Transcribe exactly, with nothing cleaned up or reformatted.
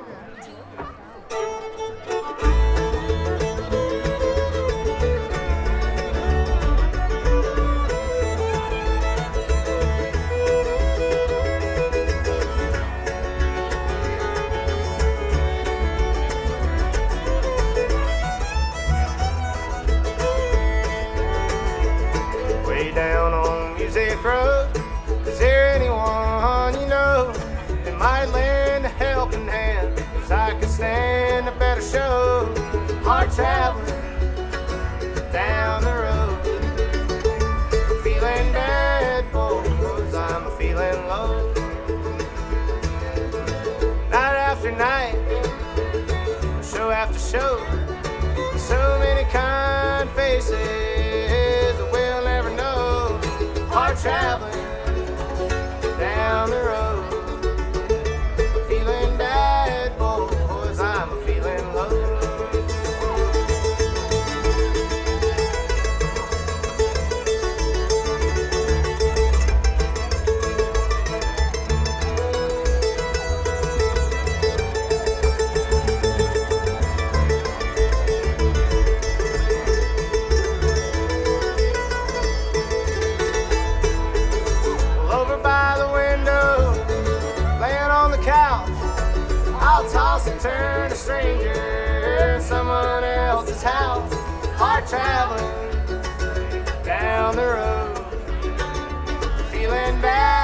Way down on Music Road, is there anyone you know that might lend a helping hand? 'Cause I could stand a better show. Hard traveling down the road, feeling bad, boys, I'm feeling low. Night after night, show after show, so many kind faces that we'll never know. Hard traveling down the road, feeling bad, boys, I'm feeling low. I'll toss and turn a stranger in someone else's house. Hard traveling down the road, feeling bad.